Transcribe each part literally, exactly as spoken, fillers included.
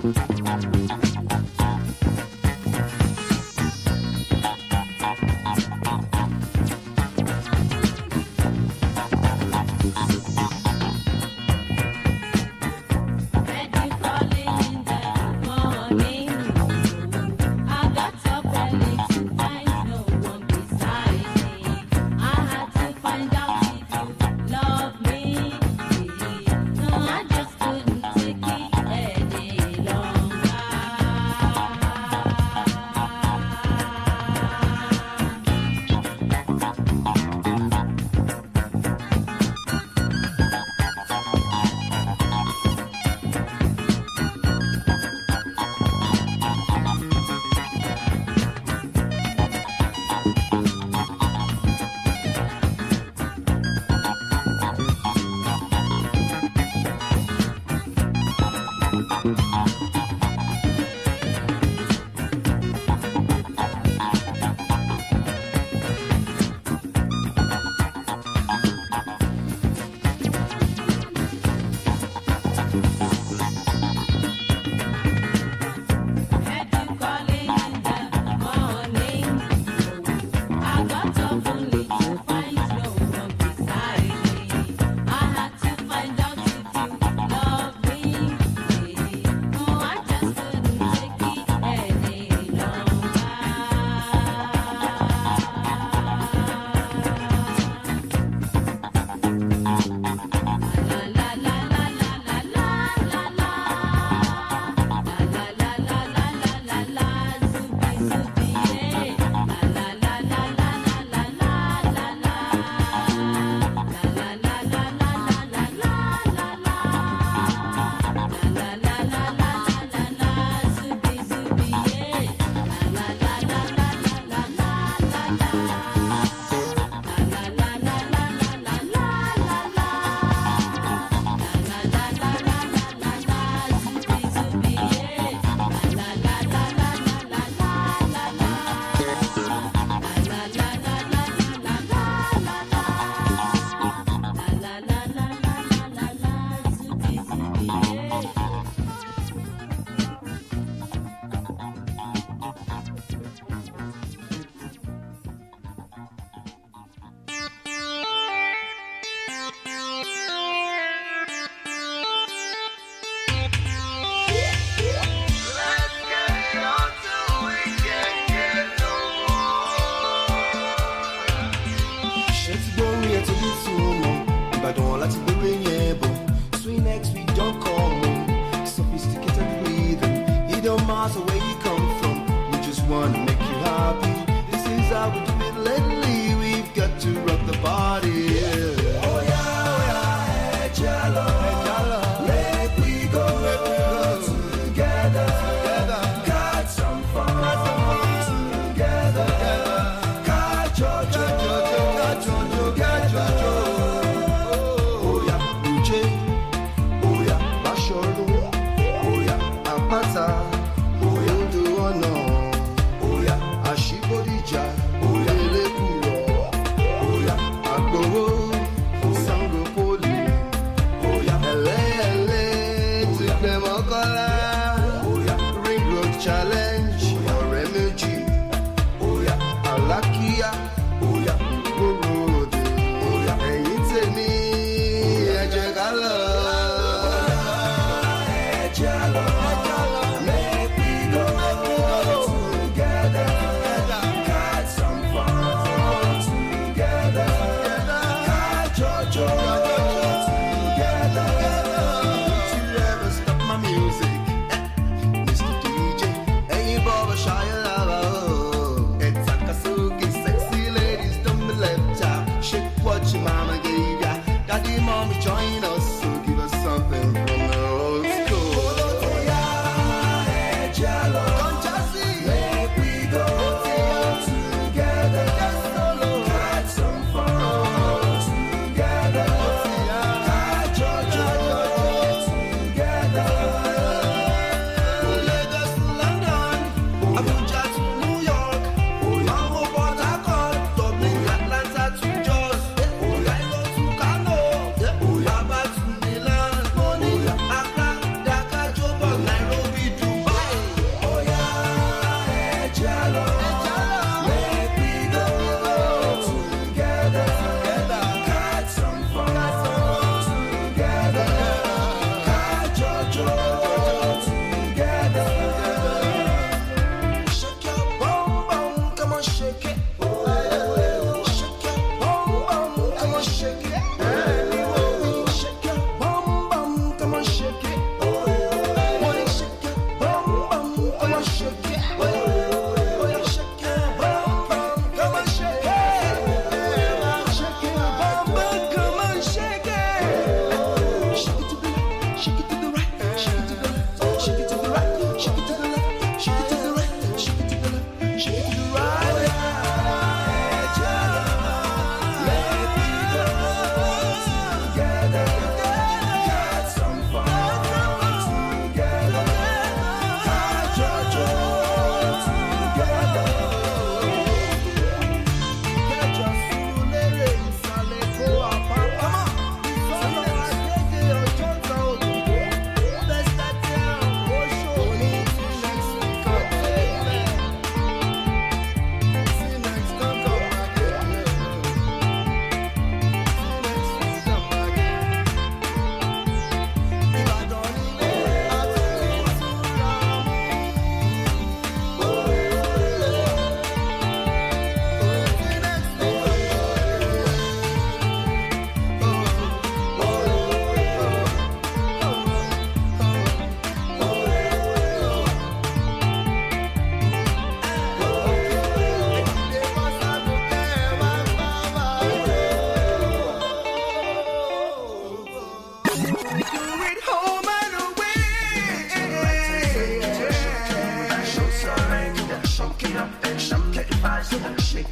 Oya,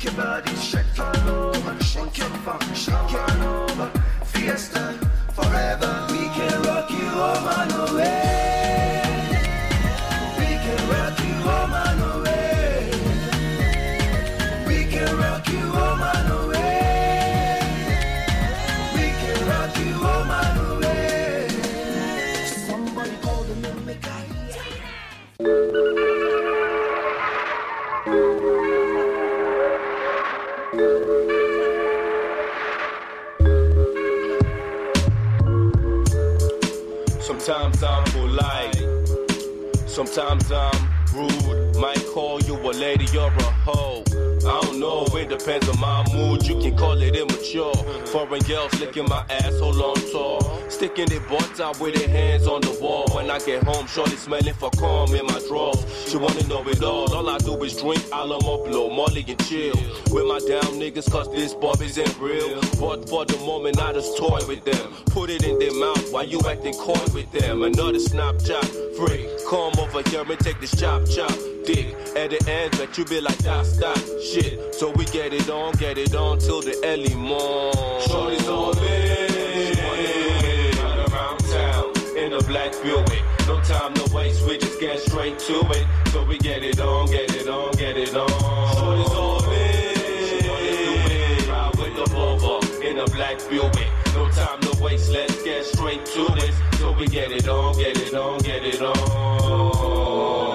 your body, shake all over, shake your funk, shake all over. Fiesta forever. We can rock you home and away. We can rock you home and away. We can rock you home and away. We can rock you home and away. Somebody call the name, make I Sometimes I'm polite, sometimes I'm rude. Might call you a lady or a hoe. I don't know, it depends on my mood. You can call it immature. Foreign girls licking my asshole on tour, sticking their butts out with their hands on the wall. When I get home, shorty smelling for calm in my drawers. She wanna know it all. All I do is drink Alamo Blow, Molly and chill with my down niggas, cause this bob isn't real. But for the moment, I just toy with them. Put it in their mouth while you acting coy with them. Another Snapchat free. Come over here and take this chop chop dick at the end, but you be like that, stop shit. So we get it on, get it on till the early morn. Shorty's all in, run around town in a black Buick. No time to waste, we just get straight to it. So we get it on, get it on, get it on. Shorty's all in, ride with the Volvo in a black Buick. No time to waste, let's get straight to this. So we get it on, get it on, get it on.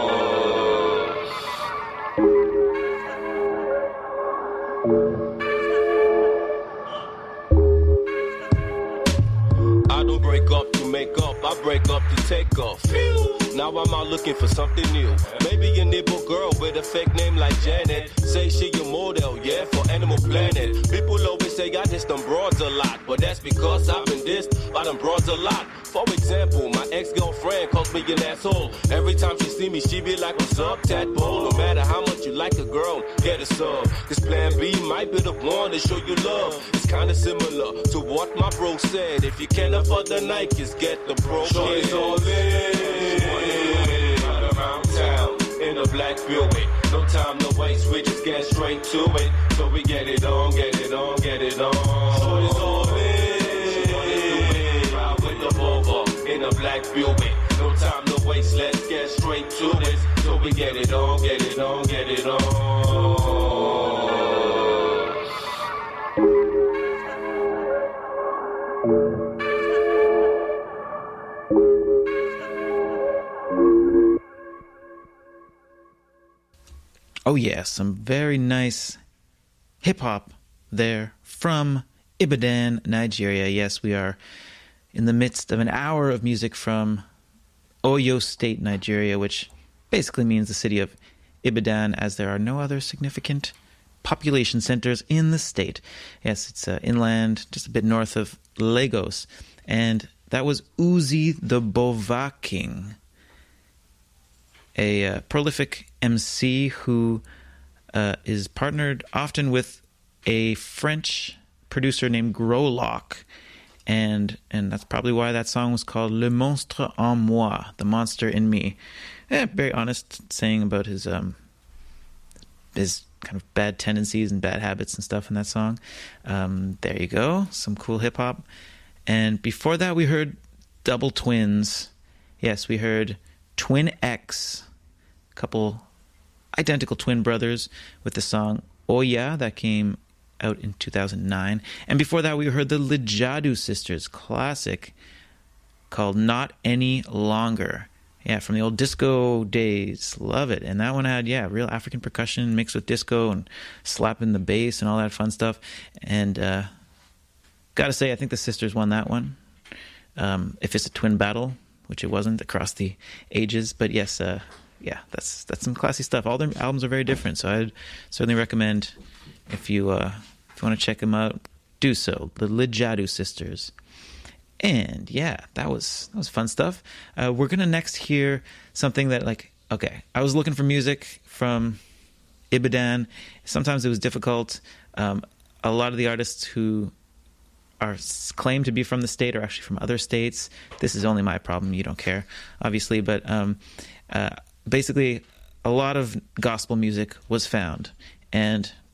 I don't break up to make up, I break up to take off. Now I'm out looking for something new. Maybe a nibble girl with a fake name like Janet. Say she a model, yeah, for Animal Planet. People always say I diss them broads a lot, but that's because I've been dissed by them broads a lot. For example, my ex-girlfriend calls me an asshole. Every time she see me, she be like, what's up, tadpole? No matter how much you like a girl, get a sub. Cause plan B might be the one to show you love. It's kinda similar to what my bro said. If you can't afford the Nikes, get the bro. Shorty's all in, run around town in a black Buick. No time to waste, we just get straight to it. So we get it on, get it on, get it on. Shorty's all in, ride with the Volvo in a black Buick. No time to waste, let's get straight to this. So we get it on, get it on, get it on. Oh yeah, some very nice hip-hop there from Ibadan, Nigeria. Yes, we are in the midst of an hour of music from Oyo State, Nigeria, which basically means the city of Ibadan, as there are no other significant population centers in the state. Yes, it's uh, inland, just a bit north of Lagos. And that was Uzi the Bova King, a uh, prolific M C who uh, is partnered often with a French producer named Growlock, and and that's probably why that song was called Le Monstre en Moi, the monster in me. Eh, very honest saying about his um his kind of bad tendencies and bad habits and stuff in that song. Um, there you go, some cool hip hop. And before that, we heard Double Twins. Yes, we heard Twin X, a couple identical twin brothers, with the song Oya that came out in two thousand nine. And before that, we heard the Lijadu Sisters classic called Not Any Longer. Yeah, from the old disco days. Love it. And that one had, yeah, real African percussion mixed with disco and slapping the bass and all that fun stuff. And uh, gotta say, I think the sisters won that one. Um, if it's a twin battle, which it wasn't across the ages. But yes, uh, yeah, that's that's some classy stuff. All their albums are very different, so I'd certainly recommend, if you uh, if you want to check them out, do so. The Lijadu Sisters. And yeah, that was that was fun stuff. Uh, we're gonna next hear something that, like, okay, I was looking for music from Ibadan. Sometimes it was difficult. Um, a lot of the artists who are claimed to be from the state are actually from other states. This is only my problem. You don't care, obviously. But um, uh, basically, a lot of gospel music was found. And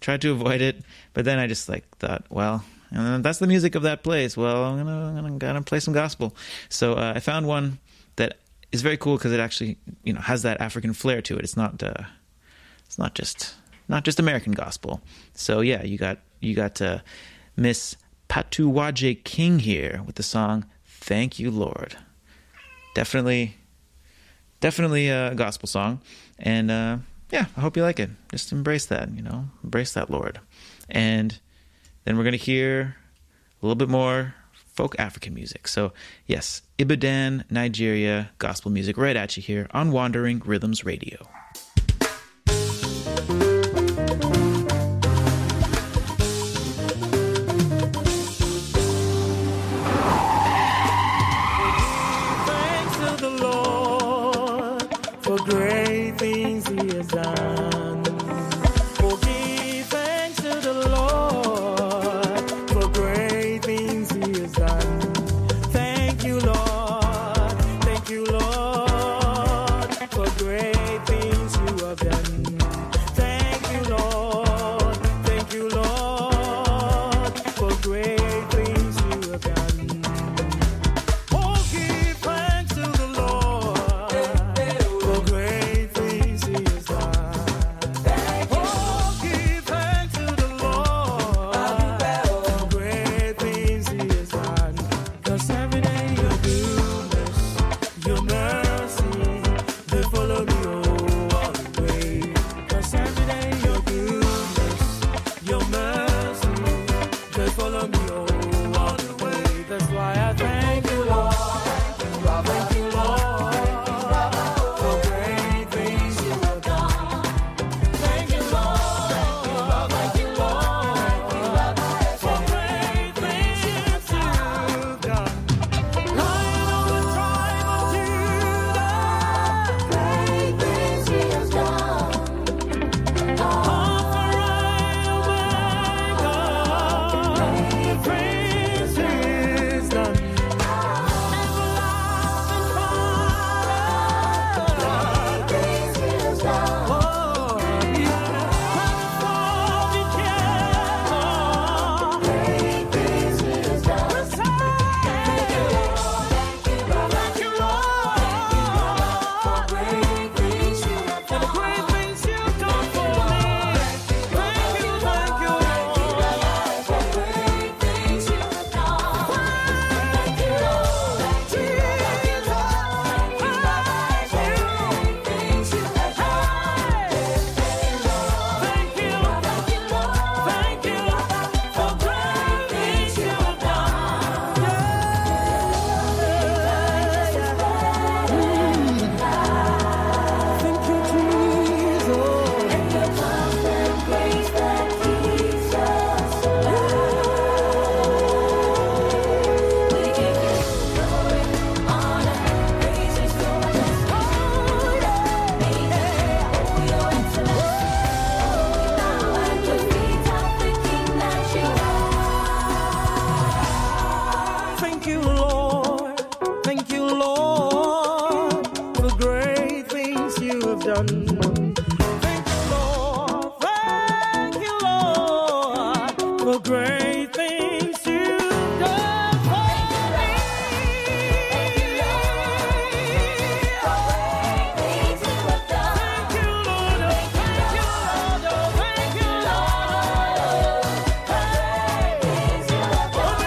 tried to avoid it, but then I just like thought, well, uh, that's the music of that place. Well, I'm gonna, I'm gonna, gonna play some gospel. So uh, I found one that is very cool because it actually, you know, has that African flair to it. It's not, uh, it's not just, not just American gospel. So yeah, you got, you got uh, Miss Patuwaje King here with the song "Thank You, Lord." Definitely, definitely a gospel song, and uh, yeah, I hope you like it. Just embrace that, you know, embrace that, Lord. And then we're going to hear a little bit more folk African music. So yes, Ibadan, Nigeria, gospel music right at you here on Wandering Rhythms Radio. Thanks to the Lord for great things he has done. Oh, give thanks to the Lord for great things he has done. Thank you, Lord. Thank you, Lord, for great things you have done. Thank you, Lord. Thank you, Lord, for great things you have done. Oh, give thanks to the Lord for great things he has done. Oh, give thanks to the Lord for great things he has done. 'Cause every day your goodness, your mercy, they follow me all the way. 'Cause every day your goodness, your mercy, they follow me all the way. That's why I thank you, Lord. Thank you, Lord, for great things you have done. Thank you, Lord. Thank you, Lord, for great things you've done. Lion of the tribe of Judah, great things he has done. Alpha and Omega, great things he's done. Everlasting Father, great things he has done. Oh, yeah. Wonderful Redeemer, great things he has done. Thank you, Lord. Thank you, Lord, for great things you have done. For the great things you've done for me. Thank you, thank you, Lord, for great things you have done. Thank you, Lord. Jesus, thank you, for great things you have done. Thank you, thank you, Lord, thank you for great things you have done. Thank you, Jesus. And your constant grace that keeps us alive. We give you glory, honor, praises to our best. Oh, yeah. We owe your excellence. Oh, we bow at your feet of the King that you are. Thank you, Lord. Thank you, Lord, for great things you have done. Thank you, Lord. Thank you, Lord, for great things you've done for me. Thank you, Lord. Thank you, Lord. Thank you, Lord. Thank you, Lord.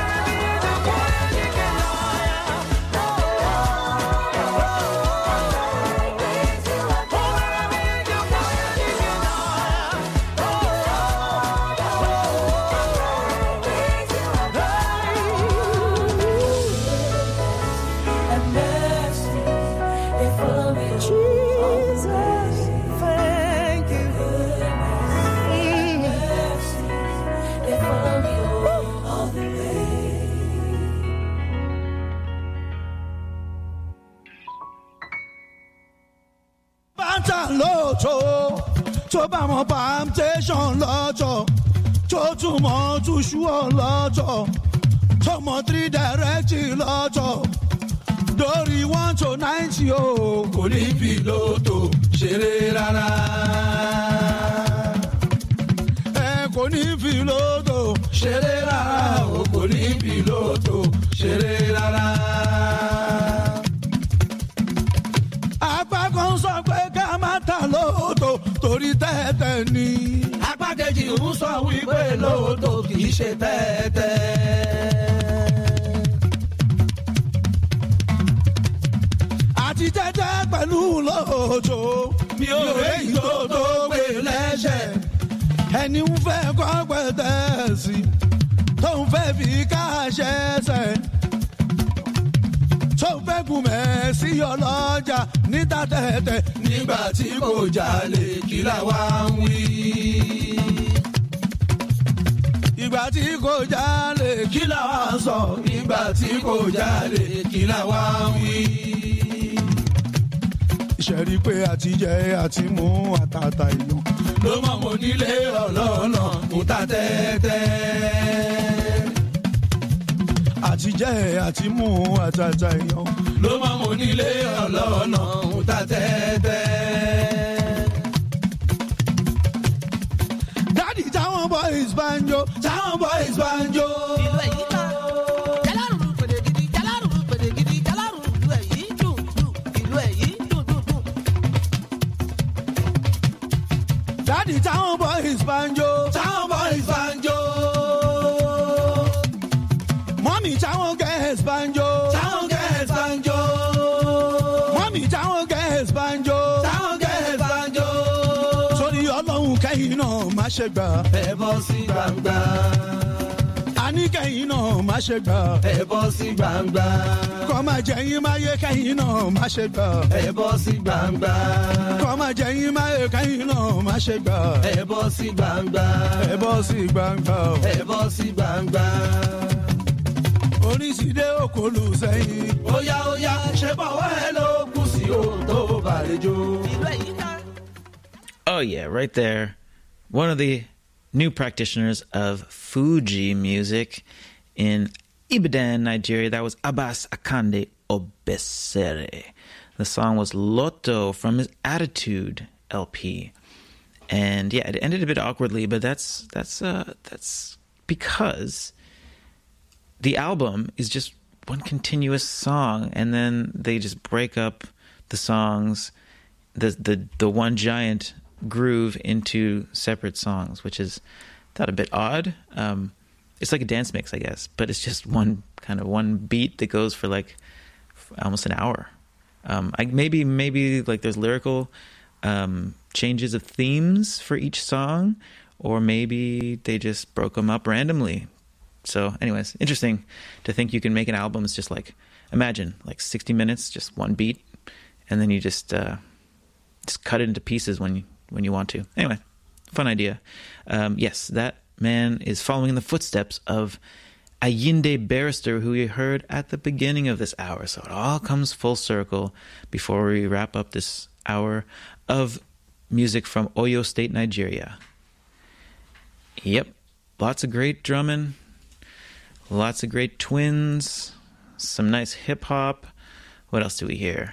And mercy, they follow me. Jesus, thank you. Mercy, they follow me all the way. bàtà lóòótọ́ tó bá wọn palmitation lọ́jọ́ tó tún mọ́ túṣú ọlọ́jọ́ tó mọ́ three direct lọ́jọ́ lórí one to ninety o kò ní piloto ṣeré rárá. ẹ kò pìlótò ṣeré rárá o kò ní pìlótò ṣeré rárá. apá kan sọ pé ká má ta lóòótọ́ torí tẹ́tẹ́ ni. apá kejì ń sọ wípé lóòótọ́ kì í ṣe tẹ́tẹ́. àti tẹ́tẹ́ pẹ̀lú lóòótọ́ mi ò réyìn tó tó gbé lẹ́sẹ̀. ẹni ń fẹ́ kọ́ pẹ̀tẹ́ sí tó ń fẹ́ fi káṣẹ́ sẹ́. tó fẹ́ gùn mẹ́ sí ọlọ́jà níta tẹ́tẹ́ nígbà tí kò jalè kí làwa ń wí. ìgbà tí kò jalè kí làwa ń sọ nígbà tí kò jalè kí làwa ń wí. ìṣẹ̀rí pé àtijẹ́ àti mú àtàtà ìyàn ló mọ̀ mọ́ nílé ọlọ́ọ̀nà mú ta tẹ́tẹ́. àtijẹ́ àti mú àtàtà èèyàn ló máa mú nílé ọlọ́nà ń ta tẹ́tẹ́. dádì táwọn boys bá ń jó táwọn boys bá ń jó. ìlú èyí ká jálárùrù pèdègidi jálárùrù pèdègidi jálárùrù ìlú èyí dùn dùn ìlú èyí dùn dùn dùn. dádì táwọn boys bá ń jó táwọn boys bá ń jó. mọ́mì táwọn girls bá ń jó táwọn girls bá ń jó. mọ́mì táwọn girls bá ń jó táwọn girls bá ń jó. sórí ọlọ́run kẹ́yìn náà má ṣe gbà ẹ bọ́ sí gbangba. àní kẹ́yìn náà má ṣe gbà ẹ bọ́ sí gbangba. kọ́ máa jẹ́yìn máa yé kẹ́yìn náà má ṣe gbà ẹ bọ́ sí gbangba. kọ́ máa jẹ́yìn máa yé kẹ́yìn náà má ṣe gbà ẹ bọ́ sí gbangba. ẹ bọ́ sí gbangba. ẹ bọ́ sí gbangba. oníṣìdé òkòlù sẹ́yìn. óyá óyá ṣe bọ̀wọ́ ẹ ló kù sí o tó bàlejò. ìlú èyí ká. Oh, yeah, right there. One of the new practitioners of Fuji music in Ibadan, Nigeria. That was Abbas Akande Obesere. The song was Loto from his Attitude L P. And yeah, it ended a bit awkwardly, but that's that's uh, that's because the album is just one continuous song, and then they just break up the songs, the the the one giant groove into separate songs, which is that a bit odd. Um, it's like a dance mix, I guess, but it's just one kind of one beat that goes for like almost an hour. Um, I, maybe maybe like there's lyrical um, changes of themes for each song, or maybe they just broke them up randomly. So anyways, interesting to think you can make an album. It's just like, imagine like sixty minutes, just one beat, and then you just uh, just cut it into pieces when you, when you want to. Anyway, fun idea. Um, yes, that man is following in the footsteps of Ayinde Barrister, who we heard at the beginning of this hour. So it all comes full circle before we wrap up this hour of music from Oyo State, Nigeria. Yep, lots of great drumming, lots of great twins, some nice hip-hop. What else do we hear?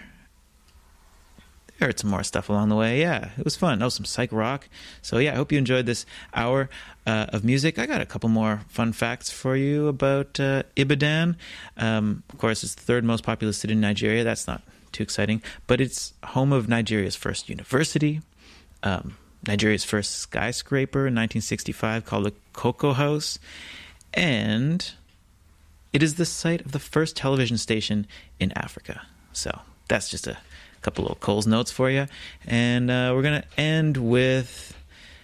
I heard some more stuff along the way. Yeah, it was fun. Oh, some psych rock. So yeah, I hope you enjoyed this hour uh, of music. I got a couple more fun facts for you about uh, Ibadan. Um, of course, it's the third most populous city in Nigeria. That's not too exciting, but it's home of Nigeria's first university, um, Nigeria's first skyscraper in nineteen sixty-five called the Cocoa House, and it is the site of the first television station in Africa. So that's just a couple little Coles notes for you. And uh, we're going to end with...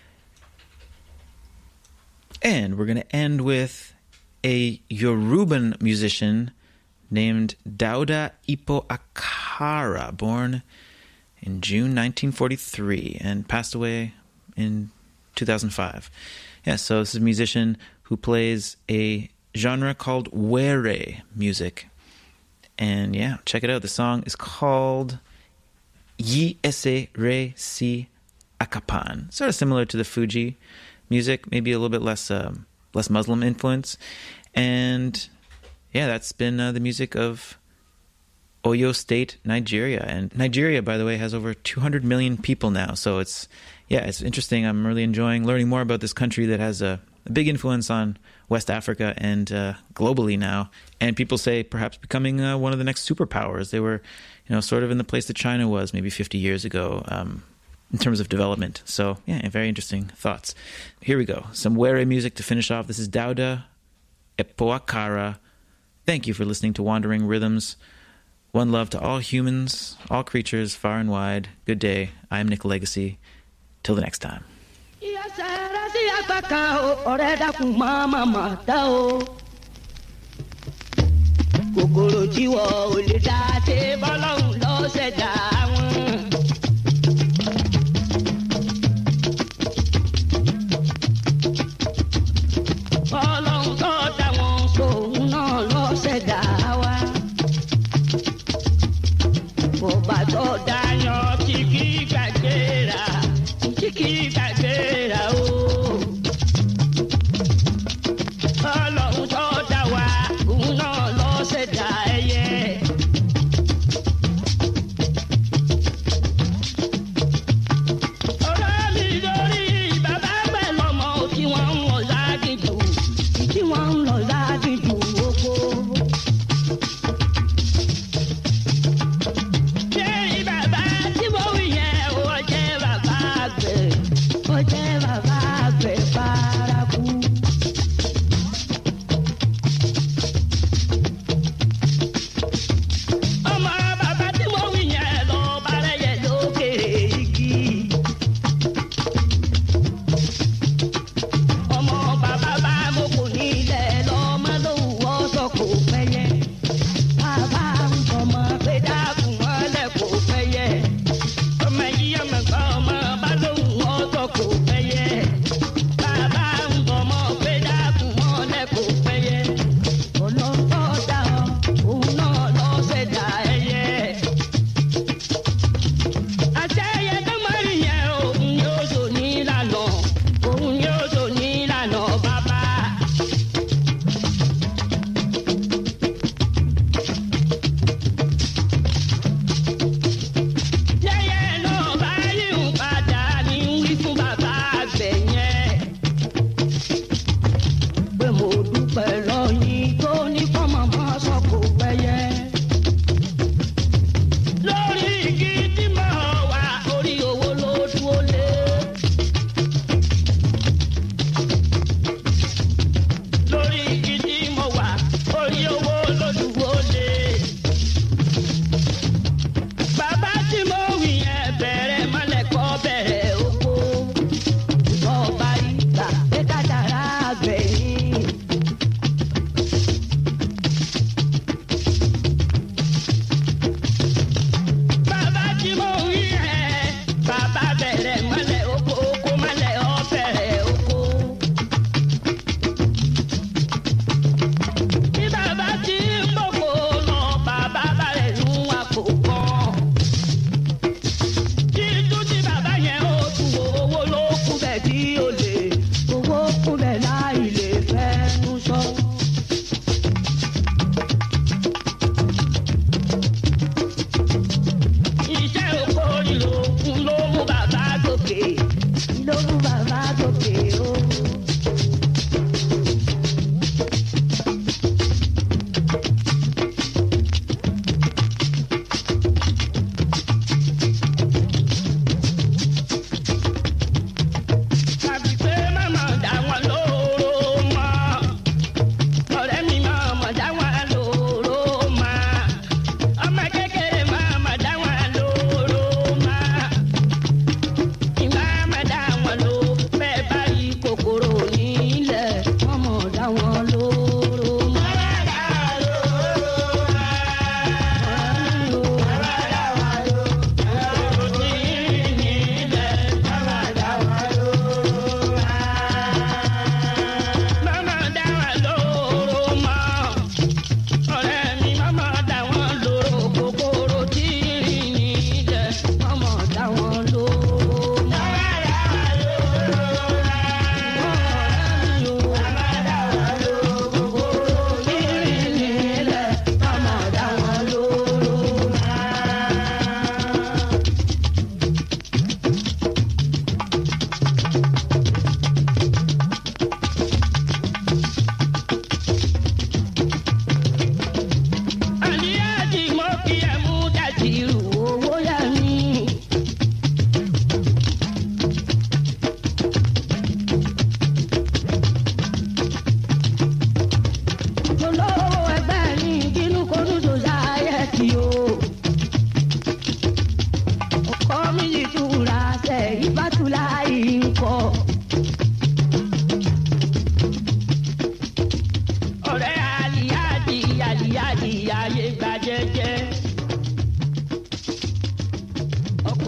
And we're going to end with a Yoruban musician named Dauda Ipo Akara, born in June nineteen forty-three and passed away in two thousand five. Yeah, so this is a musician who plays a genre called were music. And yeah, check it out. The song is called Yi Ese Re Si Akapan. Sort of similar to the Fuji music, maybe a little bit less um, less Muslim influence. And yeah, that's been uh, the music of Oyo State, Nigeria. And Nigeria, by the way, has over two hundred million people now. So it's, yeah, it's interesting. I'm really enjoying learning more about this country that has a a big influence on West Africa and uh, globally now. And people say perhaps becoming uh, one of the next superpowers. They were, you know, sort of in the place that China was maybe fifty years ago um, in terms of development. So, yeah, very interesting thoughts. Here we go. Some Were music to finish off. This is Dauda Epoakara. Thank you for listening to Wandering Rhythms. One love to all humans, all creatures, far and wide. Good day. I am Nick Legacy. Till the next time. Kòkòrò tí wọ́n ò lè dá ṣe bọ́lọ́hún ló ṣẹ̀dá wọn. Bọ́lọ́hún tó dá wọn sóun náà ló ṣẹ̀dá wa. Bọ̀bá tó dáyọ̀ tí kì í gbàgbéra, tí kì í gbàgbéra o. Bọ́lọ́hún tó dá wa, òun náà ló ṣẹ̀dá ẹyẹ. Ọ̀rọ̀ mi lórí bàbá pẹ̀lú ọmọ tí wọ́n ń lọ lágìjù, tí wọ́n ń lọ lágìjù oko. Ṣé bàbá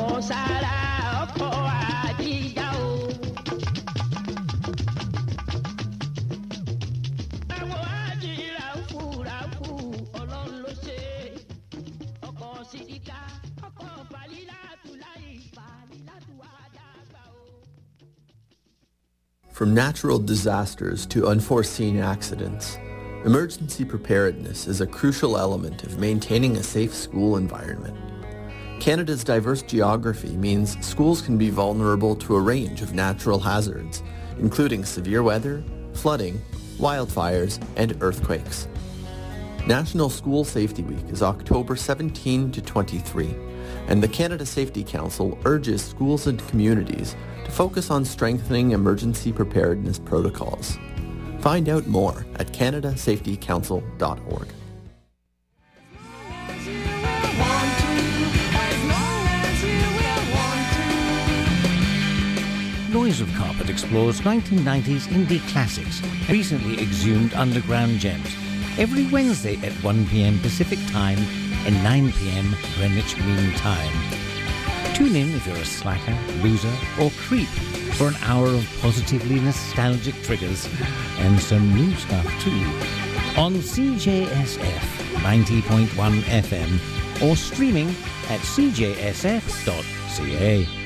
ọkọ̀ sára ọkọ̀ àdìjà o. àwọn àjìrà ń fura fú ọlọ́run ló ṣe ọkọ̀ sídìkà ọkọ̀ fàlílàtú láì fàlílàtú àdàgbà o. From natural disasters to unforeseen accidents, emergency preparedness is a crucial element of maintaining a safe school environment. Canada's diverse geography means schools can be vulnerable to a range of natural hazards, including severe weather, flooding, wildfires, and earthquakes. National School Safety Week is October seventeenth to twenty-three, and the Canada Safety Council urges schools and communities to focus on strengthening emergency preparedness protocols. Find out more at canada safety council dot org. Noise of Carpet explores nineteen nineties indie classics, recently exhumed underground gems, every Wednesday at one p.m. Pacific Time and nine p.m. Greenwich Mean Time. Tune in if you're a slacker, loser, or creep for an hour of positively nostalgic triggers and some new stuff too. On C J S F ninety point one F M or streaming at c j s f dot c a.